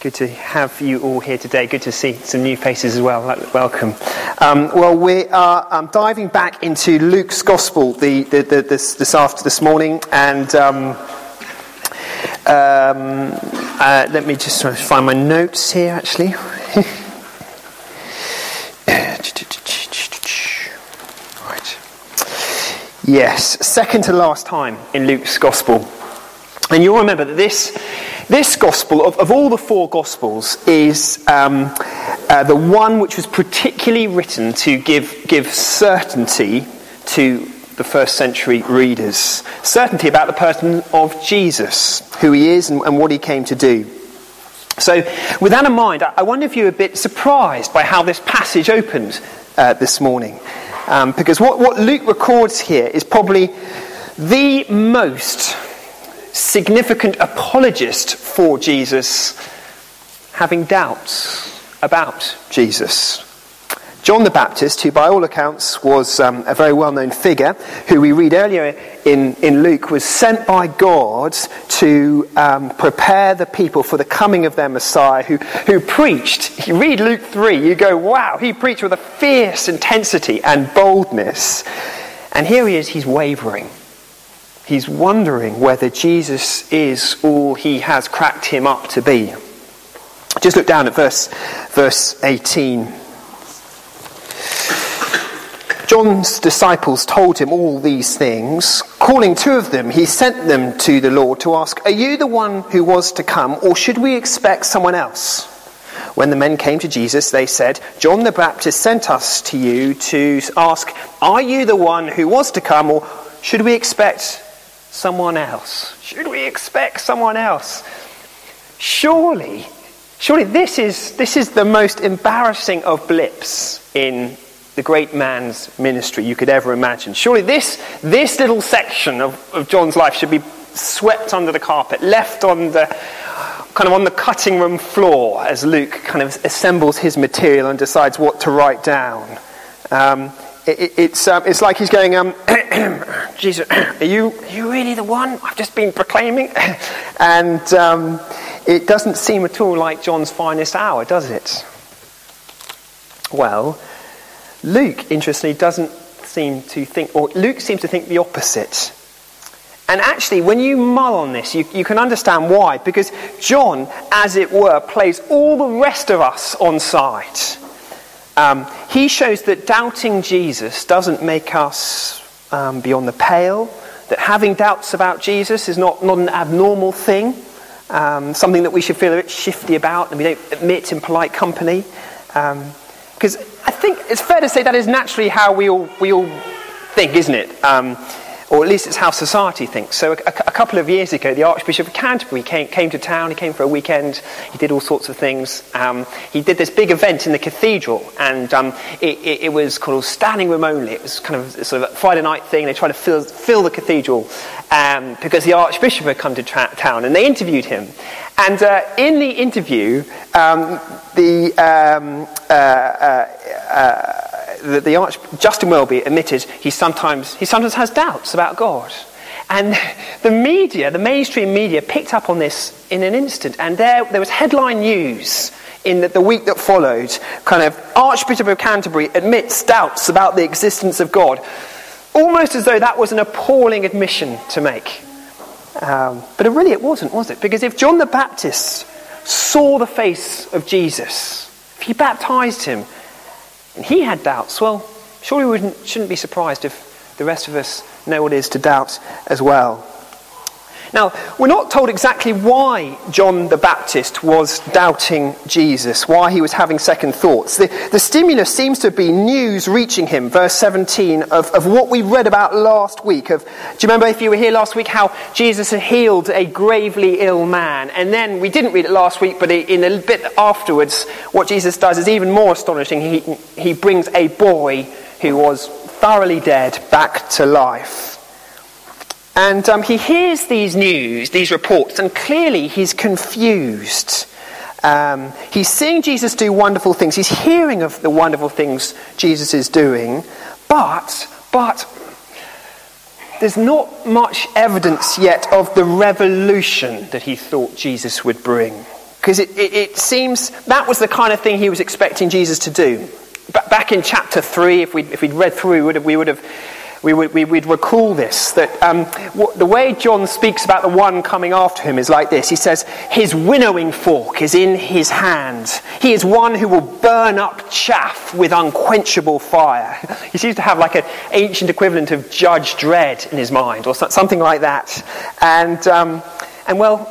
Good to have you all here today. Good to see some new faces as well. Welcome. We are diving back into Luke's Gospel this morning, and let me just try to find my notes here. Actually, right. Yes, second to last time in Luke's Gospel, and you'll remember that This gospel, of all the four gospels, is the one which was particularly written to give certainty to the first century readers. Certainty about the person of Jesus, who he is and what he came to do. So with that in mind, I wonder if you're a bit surprised by how this passage opened this morning. Because what Luke records here is probably the most significant apologist for Jesus having doubts about Jesus. John the Baptist, who by all accounts was a very well-known figure, who we read earlier in Luke, was sent by God to prepare the people for the coming of their Messiah, who preached. You read Luke 3, you go, wow, he preached with a fierce intensity and boldness. And here he is, he's wavering. He's wondering whether Jesus is all he has cracked him up to be. Just look down at verse 18. John's disciples told him all these things. Calling two of them, he sent them to the Lord to ask, "Are you the one who was to come, or should we expect someone else?" When the men came to Jesus, they said, "John the Baptist sent us to you to ask, are you the one who was to come, or should we expect someone else?" Should we expect someone else? Surely this is the most embarrassing of blips in the great man's ministry you could ever imagine. Surely this little section of John's life should be swept under the carpet, left on the cutting room floor as Luke kind of assembles his material and decides what to write down. It's like he's going, Jesus, are you really the one I've just been proclaiming? And it doesn't seem at all like John's finest hour, does it? Well, Luke, interestingly, doesn't seem to think, or Luke seems to think the opposite. And actually, when you mull on this, you can understand why. Because John, as it were, plays all the rest of us on side. He shows that doubting Jesus doesn't make us beyond the pale, that having doubts about Jesus is not an abnormal thing, something that we should feel a bit shifty about and we don't admit in polite company. Because I think it's fair to say that is naturally how we all think, isn't it? Or at least it's how society thinks. So a couple of years ago, the Archbishop of Canterbury came to town. He came for a weekend. He did all sorts of things. He did this big event in the cathedral, and it was called Standing Room Only. It was kind of sort of a Friday night thing. They tried to fill the cathedral because the Archbishop had come to town, and they interviewed him. And in the interview, Justin Welby admitted he sometimes has doubts about God. And the mainstream media picked up on this in an instant, and there was headline news in the week that followed, kind of Archbishop of Canterbury admits doubts about the existence of God, almost as though that was an appalling admission to make. But really it wasn't, was it? Because if John the Baptist saw the face of Jesus, if he baptized him, and he had doubts, well, surely we shouldn't be surprised if the rest of us know what it is to doubt as well. Now, we're not told exactly why John the Baptist was doubting Jesus, why he was having second thoughts. The stimulus seems to be news reaching him, verse 17, of what we read about last week. Do you remember, if you were here last week, how Jesus had healed a gravely ill man? And then, we didn't read it last week, but in a bit afterwards, what Jesus does is even more astonishing. He brings a boy who was thoroughly dead back to life. And he hears these reports, and clearly he's confused. He's seeing Jesus do wonderful things. He's hearing of the wonderful things Jesus is doing, but there's not much evidence yet of the revolution that he thought Jesus would bring. Because it seems that was the kind of thing he was expecting Jesus to do. Back in chapter 3, if we'd read through, we'd recall this, that the way John speaks about the one coming after him is like this. He says, his winnowing fork is in his hand. He is one who will burn up chaff with unquenchable fire. He seems to have like an ancient equivalent of Judge Dredd in his mind, or something like that. And well,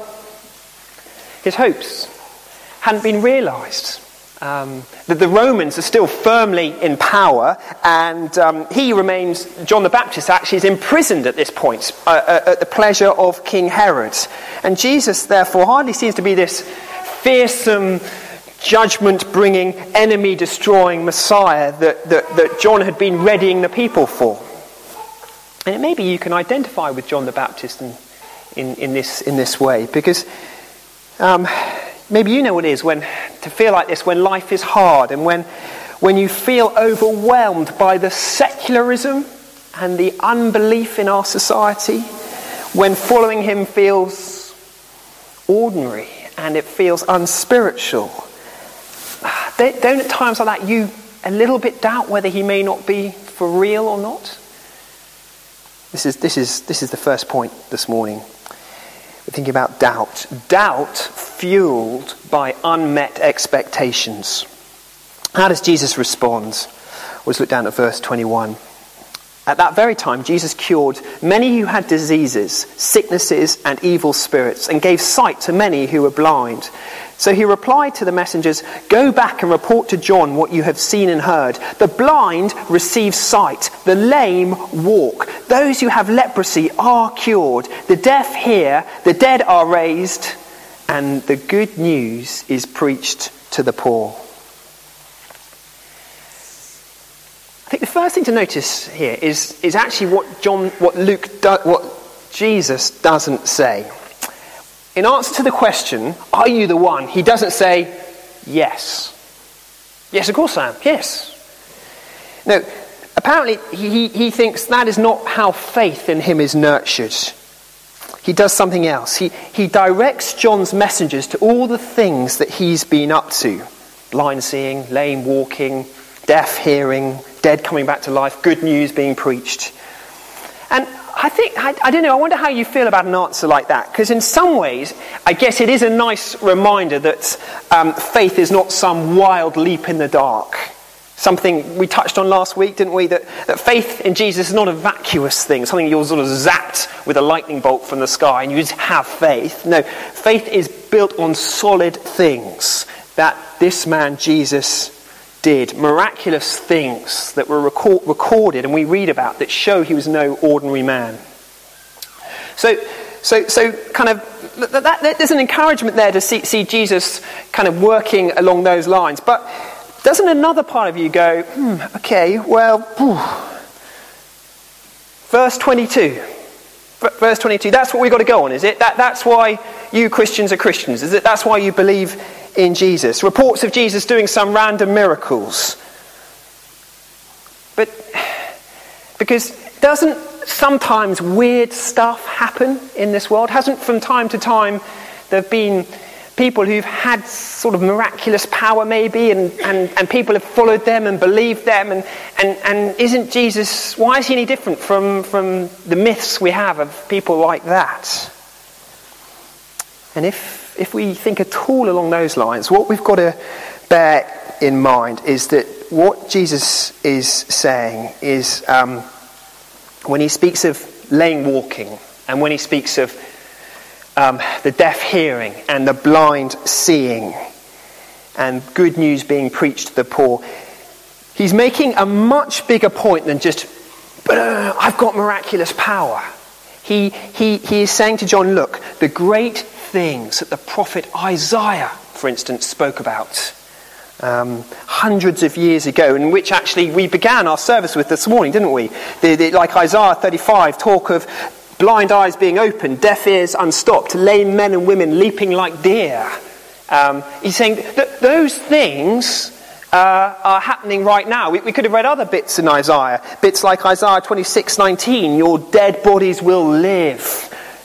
his hopes hadn't been realised. That the Romans are still firmly in power, and John the Baptist actually is imprisoned at this point at the pleasure of King Herod. And Jesus, therefore, hardly seems to be this fearsome, judgment-bringing, enemy-destroying Messiah that John had been readying the people for. And maybe you can identify with John the Baptist in this way, because maybe you know what it is to feel like this when life is hard, and when you feel overwhelmed by the secularism and the unbelief in our society, when following him feels ordinary and it feels unspiritual. Don't at times like that you a little bit doubt whether he may not be for real or not? This is the first point this morning. We're thinking about doubt. Doubt fueled by unmet expectations. How does Jesus respond? Let's look down at verse 21. At that very time, Jesus cured many who had diseases, sicknesses, and evil spirits, and gave sight to many who were blind. So he replied to the messengers, "Go back and report to John what you have seen and heard. The blind receive sight, the lame walk, those who have leprosy are cured, the deaf hear, the dead are raised, and the good news is preached to the poor." I think the first thing to notice here is actually what Jesus doesn't say. In answer to the question, "Are you the one?" he doesn't say, "Yes. Yes, of course I am. Yes." No, apparently he thinks that is not how faith in him is nurtured. He does something else. He directs John's messengers to all the things that he's been up to. Blind seeing, lame walking, deaf hearing, dead coming back to life, good news being preached. And I don't know, I wonder how you feel about an answer like that. Because in some ways, I guess it is a nice reminder that faith is not some wild leap in the dark. Something we touched on last week, didn't we? That faith in Jesus is not a vacuous thing, something you're sort of zapped with a lightning bolt from the sky and you just have faith. No, faith is built on solid things that this man Jesus did, miraculous things that were recorded and we read about that show he was no ordinary man. So kind of there's an encouragement there to see Jesus kind of working along those lines. But doesn't another part of you go, okay, well, verse 22. Verse 22, that's what we've got to go on, is it? That's why you Christians are Christians, is it? That's why you believe in Jesus. Reports of Jesus doing some random miracles. But because doesn't sometimes weird stuff happen in this world? Hasn't from time to time there have been people who've had sort of miraculous power maybe and people have followed them and believed them and isn't Jesus, why is he any different from the myths we have of people like that? And if we think at all along those lines, what we've got to bear in mind is that what Jesus is saying is when he speaks of lame walking and when he speaks of the deaf hearing and the blind seeing and good news being preached to the poor, he's making a much bigger point than just, but I've got miraculous power. He is saying to John, look, the great things that the prophet Isaiah, for instance, spoke about hundreds of years ago, in which actually we began our service with this morning, didn't we? Like Isaiah 35, talk of blind eyes being opened, deaf ears unstopped, lame men and women leaping like deer. He's saying that those things are happening right now. We could have read other bits in Isaiah. Bits like Isaiah 26:19, your dead bodies will live.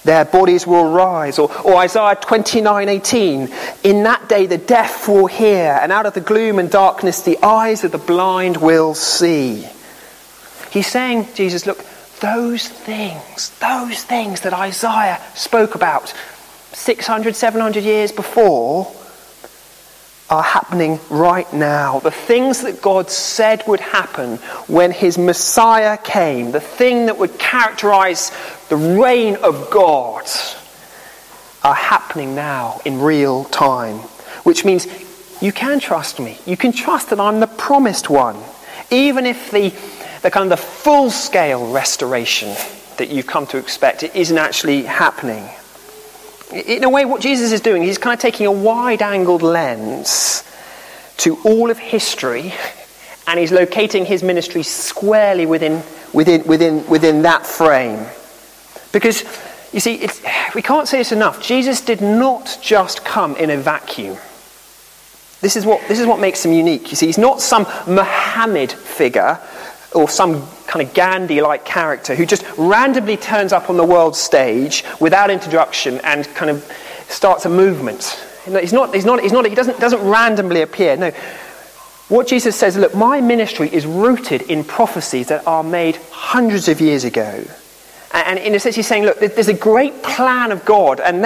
their bodies will rise. Or Isaiah 29:18, in that day the deaf will hear, and out of the gloom and darkness the eyes of the blind will see. He's saying, Jesus, look, those things that Isaiah spoke about 600, 700 years before are happening right now. The things that God said would happen when his Messiah came, the thing that would characterize the reign of God, are happening now in real time. Which means you can trust me. You can trust that I'm the promised one. Even if the kind of the full-scale restoration that you've come to expect, it isn't actually happening. In a way, what Jesus is doing, he's kind of taking a wide-angled lens to all of history, and he's locating his ministry squarely within that frame. Because, you see, we can't say this enough. Jesus did not just come in a vacuum. This is what makes him unique. You see, he's not some Muhammad figure or some kind of Gandhi-like character who just randomly turns up on the world stage without introduction and kind of starts a movement. He doesn't randomly appear. No. What Jesus says, look, my ministry is rooted in prophecies that are made hundreds of years ago. And in a sense, he's saying, look, there's a great plan of God, and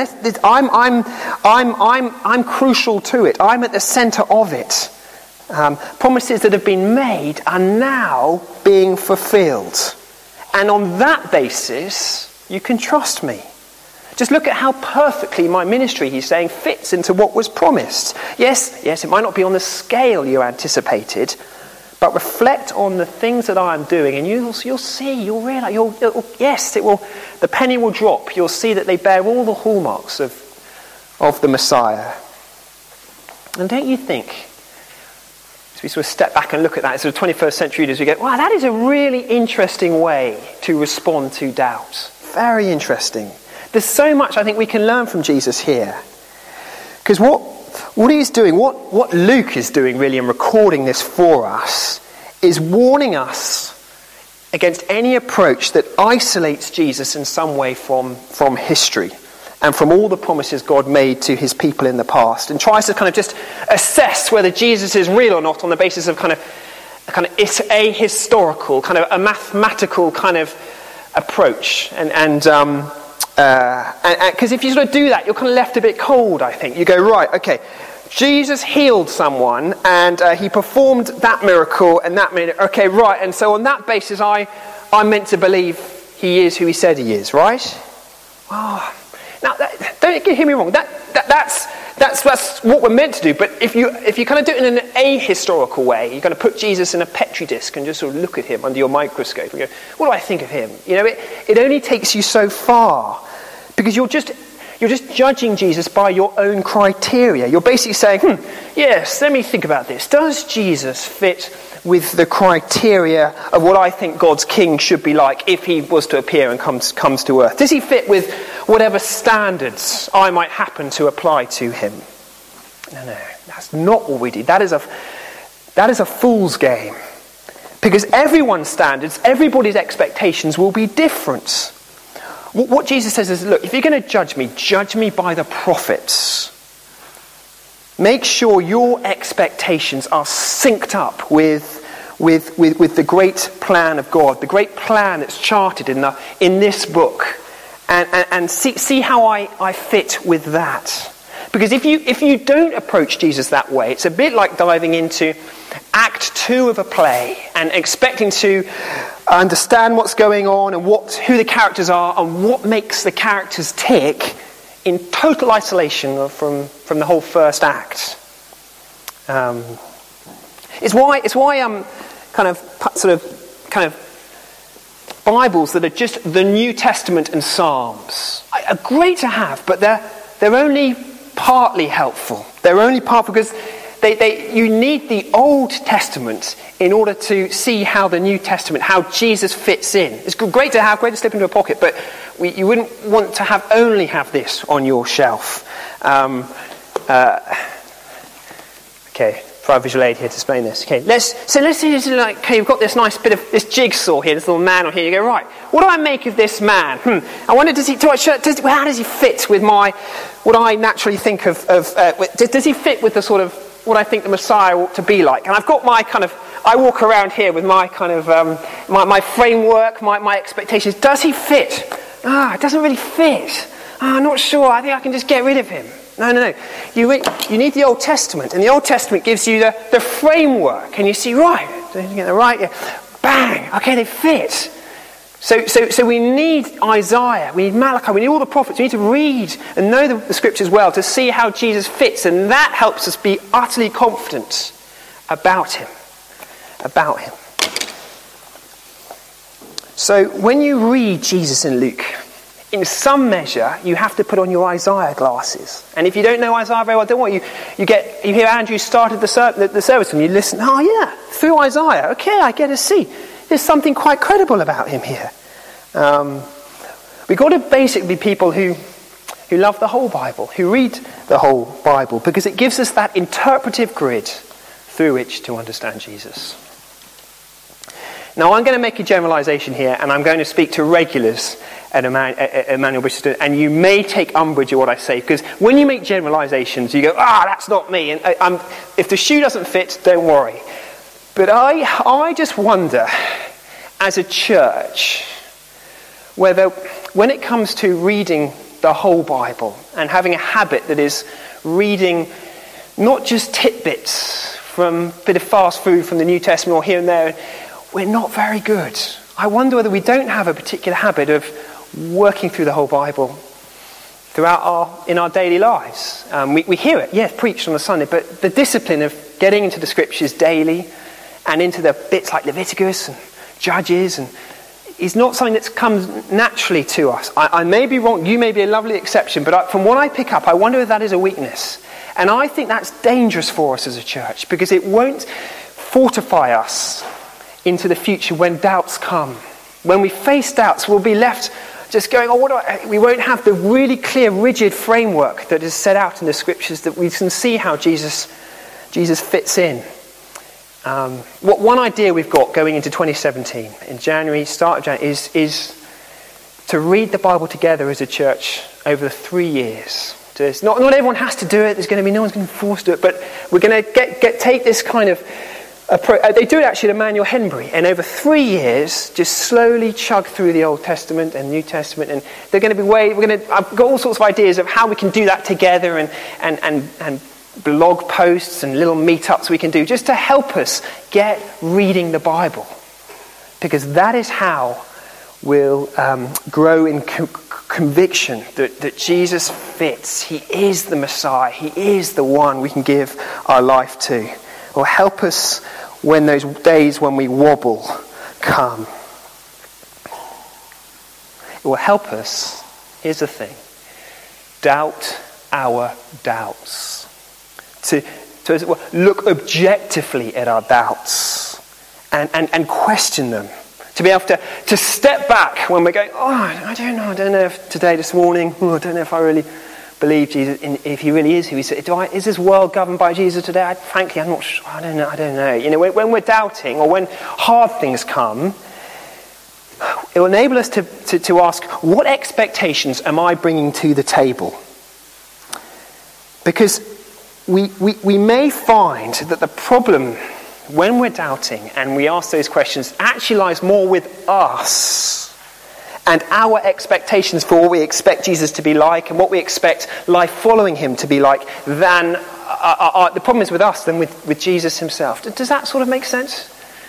I'm crucial to it. I'm at the centre of it. Promises that have been made are now being fulfilled. And on that basis, you can trust me. Just look at how perfectly my ministry, he's saying, fits into what was promised. Yes, it might not be on the scale you anticipated, but reflect on the things that I am doing, and you'll see, you'll realise, the penny will drop. You'll see that they bear all the hallmarks of the Messiah. And don't you think, we sort of step back and look at that as sort of 21st century readers, we go, wow, that is a really interesting way to respond to doubt. Very interesting. There's so much I think we can learn from Jesus here. Because what he's doing, what Luke is doing really in recording this for us, is warning us against any approach that isolates Jesus in some way from history and from all the promises God made to his people in the past, and tries to kind of just assess whether Jesus is real or not on the basis of it's a historical, kind of a mathematical kind of approach. And because if you sort of do that, you're kind of left a bit cold, I think. You go, right, okay, Jesus healed someone and he performed that miracle and that miracle. Okay, right, and so on that basis I'm meant to believe he is who he said he is, right? Oh, now, don't hear me wrong. That's what we're meant to do. But if you kind of do it in an ahistorical way, you're going to put Jesus in a petri dish and just sort of look at him under your microscope and go, "What do I think of him?" You know, it only takes you so far, because you're just judging Jesus by your own criteria. You're basically saying, yes, let me think about this. Does Jesus fit with the criteria of what I think God's king should be like if he was to appear and comes to earth? Does he fit with whatever standards I might happen to apply to him? No, that's not what we do. That is a fool's game. Because everyone's standards, everybody's expectations will be different. What Jesus says is, look, if you're going to judge me by the prophets. Make sure your expectations are synced up with the great plan of God, the great plan that's charted in this book, and see how I fit with that. Because if you don't approach Jesus that way, it's a bit like diving into Act 2 of a play and expecting to understand what's going on and who the characters are and what makes the characters tick in total isolation from the whole first act. It's why kind of Bibles that are just the New Testament and Psalms are great to have, but they're only partly helpful. They're only partly because you need the Old Testament in order to see how the New Testament, how Jesus fits in. It's great to slip into a pocket, but you wouldn't want to only have this on your shelf. Okay, for our visual aid here to explain this. Okay, let's say you've got this nice bit of this jigsaw here, this little man on here. You go, right, what do I make of this man? I wonder, how does he fit with what I naturally think of? Does he fit with the sort of what I think the Messiah ought to be like? And I've got I walk around here with my kind of my framework, my expectations. Does he fit? It doesn't really fit. I'm not sure. I think I can just get rid of him. No. You need the Old Testament, and the Old Testament gives you the framework, and you see, right, you get the right, bang, okay, they fit. So we need Isaiah, we need Malachi, we need all the prophets. We need to read and know the scriptures well to see how Jesus fits, and that helps us be utterly confident about him. So when you read Jesus in Luke, in some measure, you have to put on your Isaiah glasses. And if you don't know Isaiah very well, don't worry. You hear Andrew started the service and you listen. Oh yeah, through Isaiah. Okay, I get to see. There's something quite credible about him here. We've got to basically be people who love the whole Bible, who read the whole Bible, because it gives us that interpretive grid through which to understand Jesus. Now, I'm going to make a generalisation here, and I'm going to speak to regulars at Emmanuel Bishop, and you may take umbrage at what I say, because when you make generalisations, you go, that's not me, and if the shoe doesn't fit, don't worry. But I just wonder, as a church, whether when it comes to reading the whole Bible and having a habit that is reading not just tidbits from a bit of fast food from the New Testament or here and there, we're not very good. I wonder whether we don't have a particular habit of working through the whole Bible in our daily lives. We hear it, yes, preached on a Sunday, but the discipline of getting into the scriptures daily and into the bits like Leviticus and Judges is not something that comes naturally to us. I may be wrong, you may be a lovely exception, but from what I pick up, I wonder if that is a weakness. And I think that's dangerous for us as a church, because it won't fortify us into the future when doubts come. When we face doubts, we'll be left just going, we won't have the really clear, rigid framework that is set out in the scriptures that we can see how Jesus fits in. One idea we've got going into 2017, in January, start of January, is to read the Bible together as a church over 3 years. Not everyone has to do it. There's going to be no one's going to force to do it, but we're going to take this kind of approach. They do it actually at Emmanuel Henbury, and over 3 years, just slowly chug through the Old Testament and New Testament, and they're going to be I've got all sorts of ideas of how we can do that together, and blog posts and little meetups we can do just to help us get reading the Bible, because that is how we'll grow in conviction that Jesus fits. He is the Messiah. He is the one we can give our life to. It will help us when those days when we wobble come. It will help us, here's the thing, doubt our doubts. To look objectively at our doubts and question them. To be able to step back when we're going, I don't know if this morning, I don't know if I really believe Jesus, if he really is who he said. Is this world governed by Jesus today? Frankly, I'm not sure. I don't know. You know, when we're doubting or when hard things come, it will enable us to ask, what expectations am I bringing to the table? Because we may find that the problem when we're doubting and we ask those questions actually lies more with us and our expectations for what we expect Jesus to be like and what we expect life following him to be like than the problem is with us than with Jesus himself. Does that sort of make sense?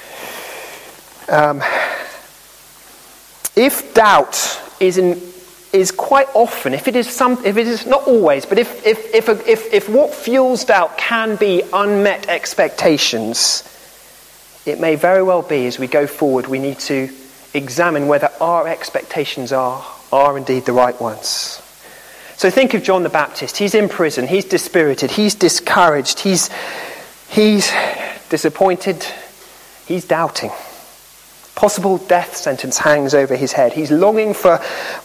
If doubt is quite often, if it is not always, but if what fuels doubt can be unmet expectations, it may very well be as we go forward we need to examine whether our expectations are indeed the right ones. So think of John the Baptist. He's in prison, he's dispirited, he's discouraged, he's disappointed, he's doubting. Possible death sentence hangs over his head. He's longing for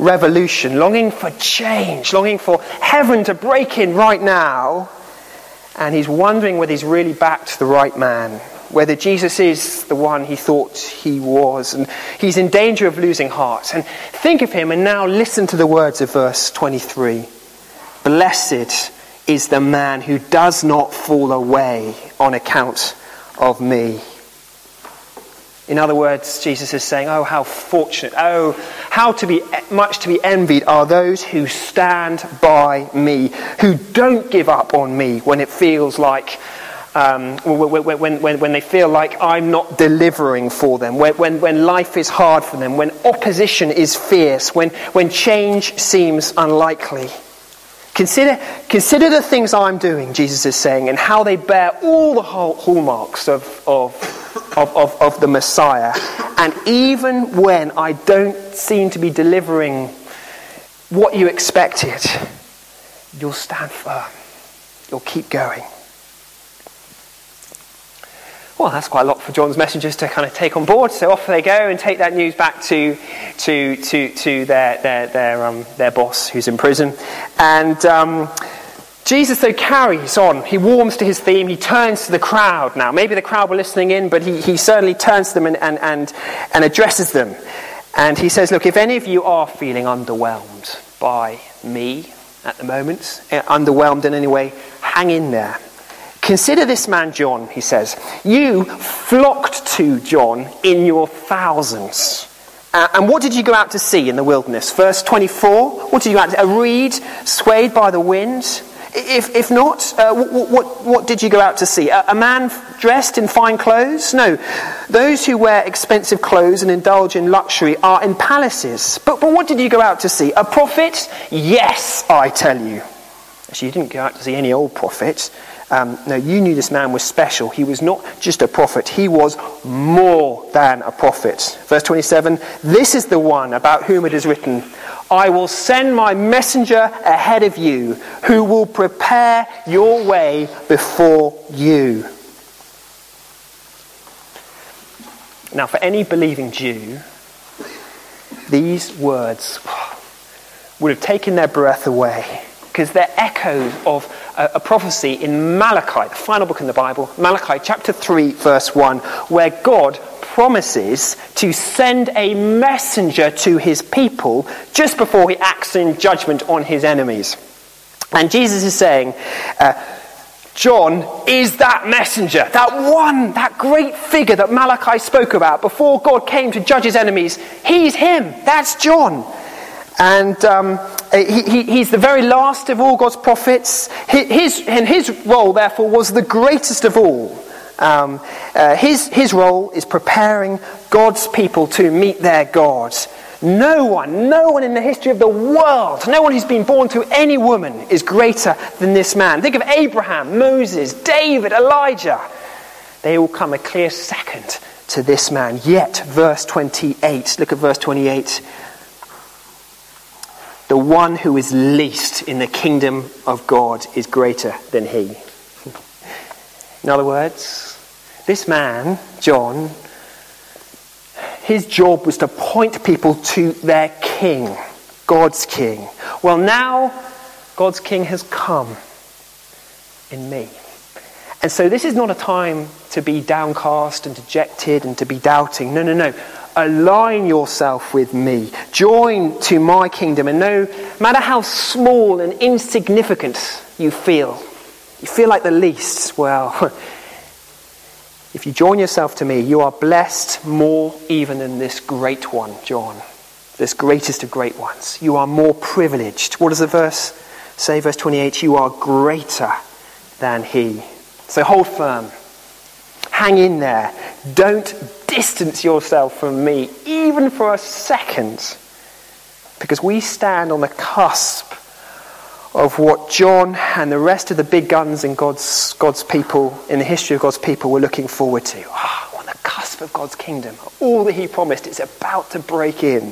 revolution, longing for change, longing for heaven to break in right now. And he's wondering whether he's really backed the right man, whether Jesus is the one he thought he was. And he's in danger of losing heart. And think of him and now listen to the words of verse 23. Blessed is the man who does not fall away on account of me. In other words, Jesus is saying, oh, how fortunate, oh, how much to be envied are those who stand by me, who don't give up on me when it feels like, when they feel like I'm not delivering for them, when life is hard for them, when opposition is fierce, when change seems unlikely. Consider the things I'm doing, Jesus is saying, and how they bear all the hallmarks of the Messiah. And even when I don't seem to be delivering what you expected, you'll stand firm. You'll keep going. Well, that's quite a lot for John's messengers to kind of take on board. So off they go and take that news back to their boss who's in prison. And Jesus, though, carries on. He warms to his theme. He turns to the crowd now. Maybe the crowd were listening in, but he certainly turns to them and addresses them. And he says, look, if any of you are feeling underwhelmed by me at the moment, underwhelmed in any way, hang in there. Consider this man John, he says. You flocked to John in your thousands. And what did you go out to see in the wilderness? Verse 24, what did you go out to see? A reed swayed by the wind? If not, what did you go out to see? A man dressed in fine clothes? No. Those who wear expensive clothes and indulge in luxury are in palaces. But what did you go out to see? A prophet? Yes, I tell you. Actually, you didn't go out to see any old prophet. No, you knew this man was special. He was not just a prophet. He was more than a prophet. Verse 27, this is the one about whom it is written, I will send my messenger ahead of you who will prepare your way before you. Now, for any believing Jew, these words would have taken their breath away, because they're echoes of a prophecy in Malachi, the final book in the Bible, Malachi chapter 3, verse 1, where God promises to send a messenger to his people just before he acts in judgment on his enemies. And Jesus is saying, John is that messenger, that great figure that Malachi spoke about before God came to judge his enemies. He's him. That's John. And he's the very last of all God's prophets. His role, therefore, was the greatest of all. His role is preparing God's people to meet their God. No one in the history of the world, no one who's been born to any woman is greater than this man. Think of Abraham, Moses, David, Elijah. They all come a clear second to this man. Yet, verse 28, look at verse 28. The one who is least in the kingdom of God is greater than he. In other words, this man, John, his job was to point people to their king, God's king. Well, now God's king has come in me. And so this is not a time to be downcast and dejected and to be doubting. No. Align yourself with me. Join to my kingdom. And no matter how small and insignificant you feel like the least, well, if you join yourself to me, you are blessed more even than this great one, John. This greatest of great ones. You are more privileged. What does the verse say? Verse 28, you are greater than he. So hold firm. Hang in there. Don't distance yourself from me, even for a second. Because we stand on the cusp of what John and the rest of the big guns in God's people, in the history of God's people, were looking forward to. On the cusp of God's kingdom. All that he promised, it's about to break in.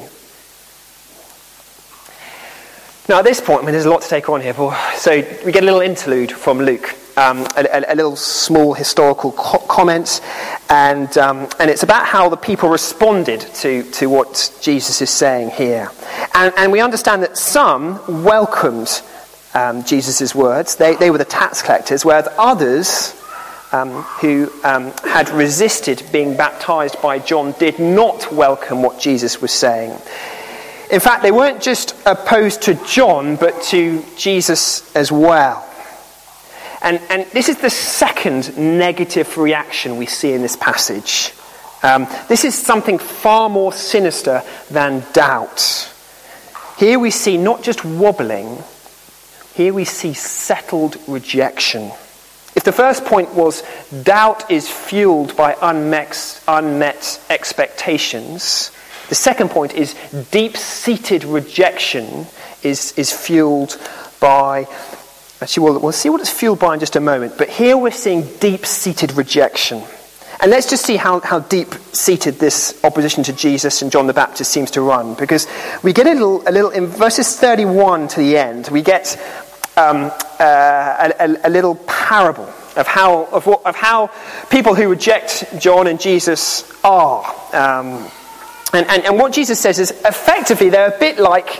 Now at this point, there's a lot to take on here. So we get a little interlude from Luke. A little small historical comment, and it's about how the people responded to what Jesus is saying here. And we understand that some welcomed Jesus' words. They were the tax collectors, whereas others who had resisted being baptized by John did not welcome what Jesus was saying. In fact, they weren't just opposed to John, but to Jesus as well. And this is the second negative reaction we see in this passage. This is something far more sinister than doubt. Here we see not just wobbling, here we see settled rejection. If the first point was doubt is fueled by unmet expectations, the second point is deep-seated rejection is fueled by... Actually, we'll see what it's fueled by in just a moment. But here we're seeing deep-seated rejection. And let's just see how deep-seated this opposition to Jesus and John the Baptist seems to run. Because we get a little in verses 31 to the end, we get a little parable of how people who reject John and Jesus are. And what Jesus says is, effectively, they're a bit like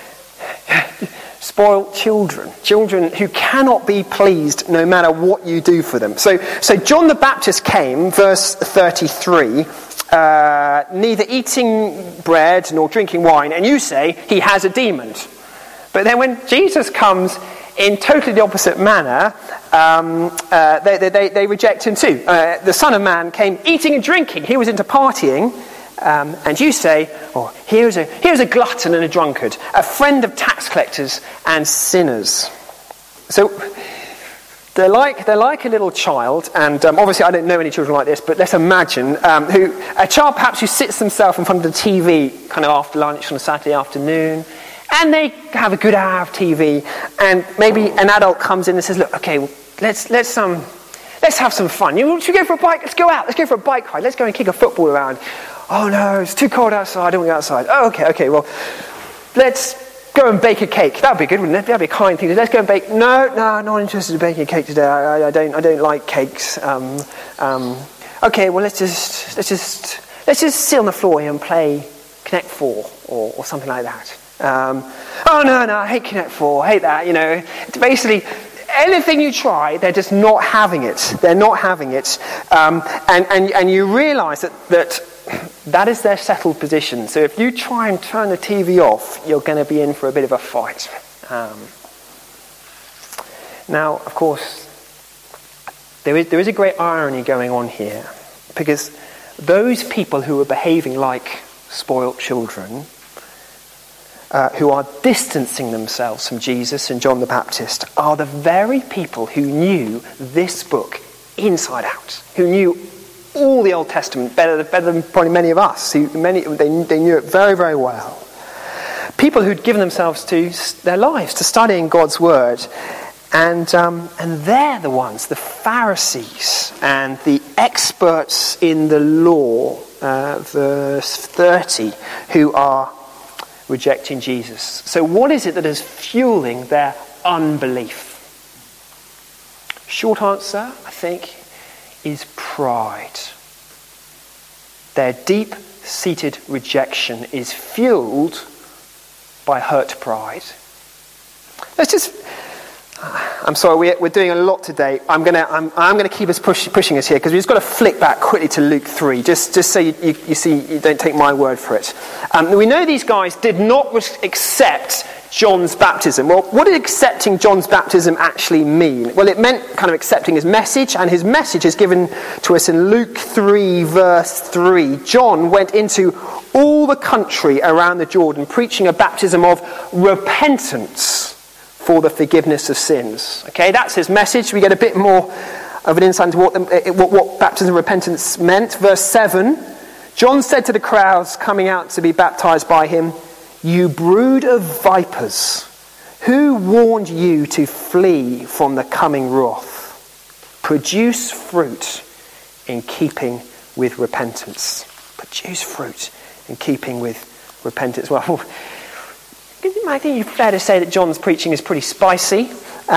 spoiled children who cannot be pleased no matter what you do for them. So John the Baptist came, verse 33, neither eating bread nor drinking wine, and you say he has a demon. But then when Jesus comes in totally the opposite manner, they reject him too. The Son of Man came eating and drinking. He was into partying. And you say, here's a glutton and a drunkard, a friend of tax collectors and sinners. So they're like a little child, and obviously I don't know any children like this, but let's imagine a child perhaps who sits themselves in front of the TV kind of after lunch on a Saturday afternoon, and they have a good hour of TV, and maybe an adult comes in and says, look, okay, let's have some fun. Should we go for a bike? Let's go out. Let's go for a bike ride. Let's go and kick a football around. Oh no, it's too cold outside. I don't want to go outside. Oh, okay. Well, let's go and bake a cake. That'd be good, wouldn't it? That'd be a kind thing. Let's go and bake. No, I'm not interested in baking a cake today. I don't like cakes. Okay, well let's just sit on the floor here and play Connect 4 or something like that. Oh no, I hate Connect 4. I hate that. It's basically. Anything you try, they're just not having it. They're not having it. And you realise that is their settled position. So if you try and turn the TV off, you're going to be in for a bit of a fight. Now, of course, there is a great irony going on here. Because those people who are behaving like spoilt children, who are distancing themselves from Jesus and John the Baptist, are the very people who knew this book inside out, who knew all the Old Testament better than probably many of us. They knew it very, very well. People who'd given themselves to their lives to studying God's Word, and they're the ones, the Pharisees and the experts in the law, verse 30, who are rejecting Jesus. So what is it that is fueling their unbelief? Short answer, I think, is pride. Their deep-seated rejection is fueled by hurt pride. I'm sorry, we're doing a lot today. I'm going to keep us pushing us here, because we've just got to flick back quickly to Luke 3, just so you see, you don't take my word for it. We know these guys did not accept John's baptism. Well, what did accepting John's baptism actually mean? Well, it meant kind of accepting his message, and his message is given to us in Luke 3, verse 3. John went into all the country around the Jordan, preaching a baptism of repentance for the forgiveness of sins. Okay, that's his message. We get a bit more of an insight into what baptism of repentance meant. Verse 7, John said to the crowds coming out to be baptized by him, "You brood of vipers, who warned you to flee from the coming wrath? Produce fruit in keeping with repentance." Produce fruit in keeping with repentance. Well, I think it's fair to say that John's preaching is pretty spicy.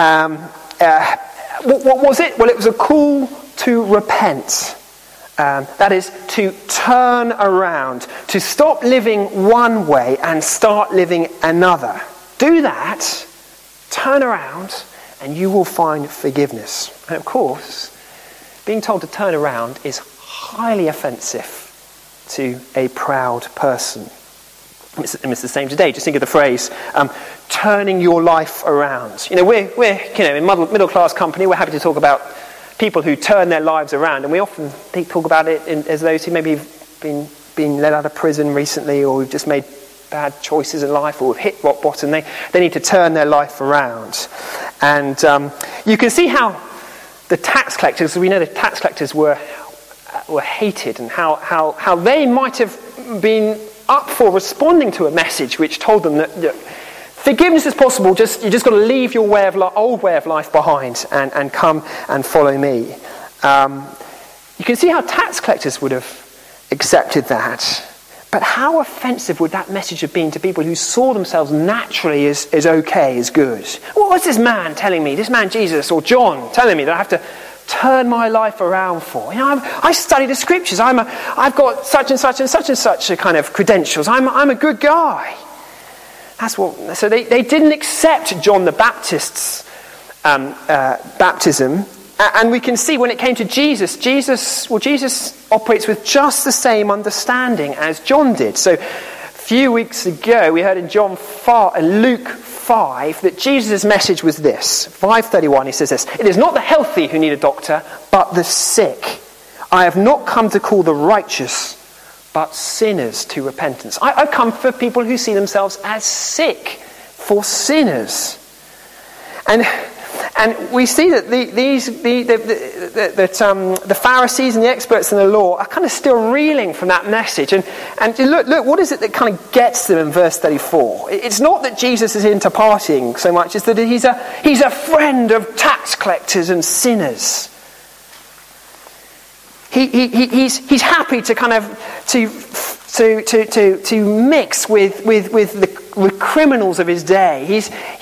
What was it? Well, it was a call to repent. That is, to turn around, to stop living one way and start living another. Do that, Turn around and you will find forgiveness. And of course, being told to turn around is highly offensive to a proud person. It's the same today. Just think of the phrase, turning your life around. We're in middle class company. We're happy to talk about people who turn their lives around, and we often talk about it as those who maybe have been let out of prison recently, or we've just made bad choices in life, or have hit rock bottom. They need to turn their life around, and you can see how the tax collectors. We know the tax collectors were hated, and how they might have been up for responding to a message which told them that forgiveness is possible. You just got to leave your old way of life behind and come and follow me. You can see how tax collectors would have accepted that. But how offensive would that message have been to people who saw themselves naturally as okay, as good? What's this man telling me? This man Jesus or John telling me that I have to turn my life around for? I study the scriptures. I've got such and such and such and such a kind of credentials. I'm a good guy. So they didn't accept John the Baptist's baptism. And we can see when it came to Jesus operates with just the same understanding as John did. So a few weeks ago we heard in Luke 5 that Jesus' message was this. 5:31, he says this: "It is not the healthy who need a doctor, but the sick. I have not come to call the righteous, but sinners to repentance." I've come for people who see themselves as sick, for sinners. And we see that the Pharisees and the experts in the law are kind of still reeling from that message. And look, what is it that kind of gets them in verse 34? It's not that Jesus is into partying so much; it's that he's a friend of tax collectors and sinners. He's happy to kind of to mix with the criminals of his day.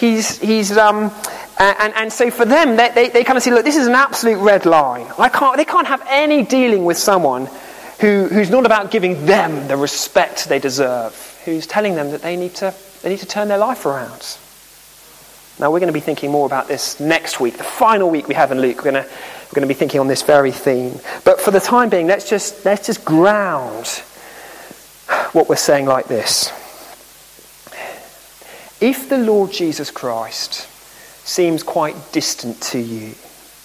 And so for them, they kind of see, look, this is an absolute red line. They can't have any dealing with someone who's not about giving them the respect they deserve, who's telling them that they need to turn their life around. Now we're going to be thinking more about this next week, the final week we have in Luke. We're going to be thinking on this very theme. But for the time being, let's just ground what we're saying like this. If the Lord Jesus Christ seems quite distant to you,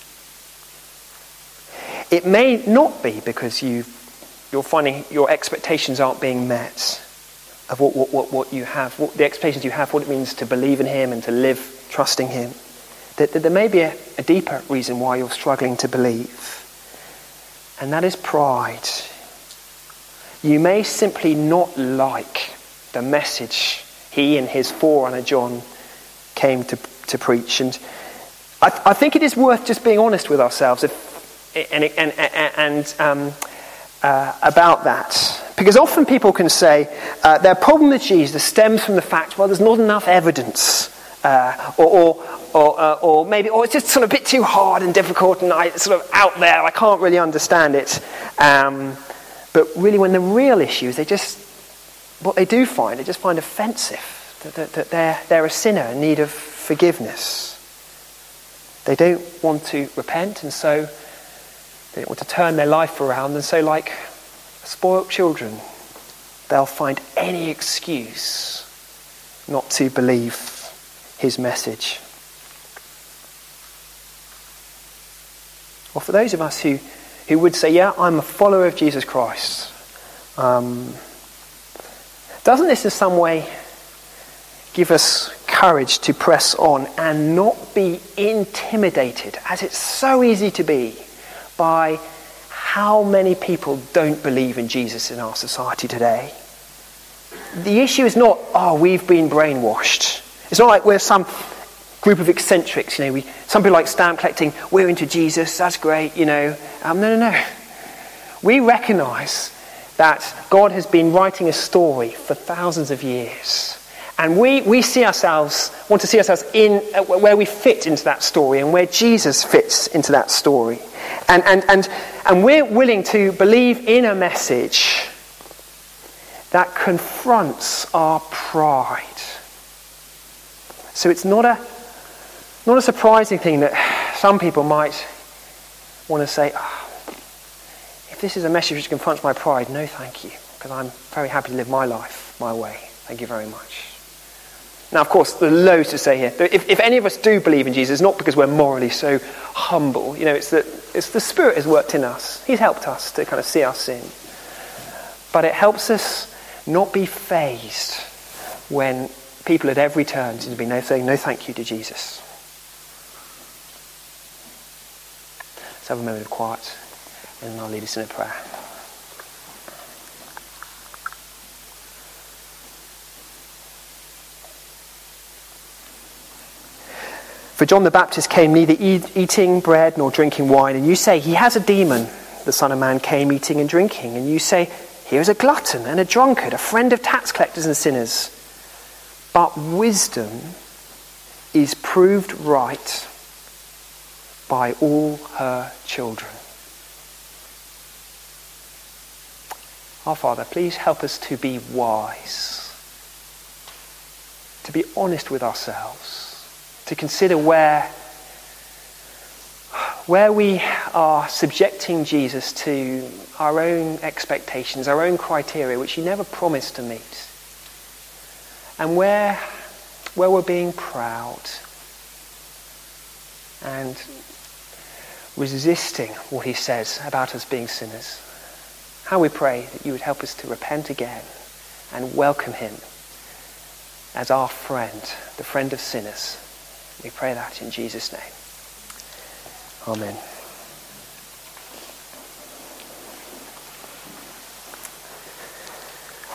it may not be because you're finding your expectations aren't being met of what you have, what the expectations you have, what it means to believe in him and to live trusting him. That there may be a deeper reason why you're struggling to believe, and that is pride. You may simply not like the message he and his forerunner John came to preach, and I think it is worth just being honest with ourselves about that, because often people can say their problem with Jesus stems from the fact, well, there's not enough evidence, or maybe it's just sort of a bit too hard and difficult, and it's sort of out there. I can't really understand it. But really, when the real issue is, they just find offensive that they're a sinner in need of forgiveness. They don't want to repent, and so they don't want to turn their life around, and so, like spoiled children, they'll find any excuse not to believe his message. Or for those of us who would say, yeah, I'm a follower of Jesus Christ, doesn't this in some way give us courage to press on and not be intimidated, as it's so easy to be, by how many people don't believe in Jesus in our society today? The issue is not, we've been brainwashed. It's not like we're some group of eccentrics, some people like stamp collecting, we're into Jesus, that's great, No. We recognise that God has been writing a story for thousands of years. And we want to see ourselves in where we fit into that story and where Jesus fits into that story. And we're willing to believe in a message that confronts our pride. So it's not Not a surprising thing that some people might want to say, if this is a message which confronts my pride, no thank you, because I'm very happy to live my life my way. Thank you very much. Now, of course, there are loads to say here. If any of us do believe in Jesus, it's not because we're morally so humble. It's the Spirit has worked in us. He's helped us to kind of see our sin. But it helps us not be fazed when people at every turn seem to be saying no thank you to Jesus. Let's have a moment of quiet, and then I'll lead us in a prayer. For John the Baptist came neither eating bread nor drinking wine, and you say, he has a demon. The Son of Man came eating and drinking, and you say, here is a glutton and a drunkard, a friend of tax collectors and sinners. But wisdom is proved right by all her children. Our Father, please help us to be wise, to be honest with ourselves, to consider where we are subjecting Jesus to our own expectations, our own criteria, which he never promised to meet. And where we're being proud and resisting what he says about us being sinners. How we pray that you would help us to repent again and welcome him as our friend, the friend of sinners. We pray that in Jesus' name. Amen.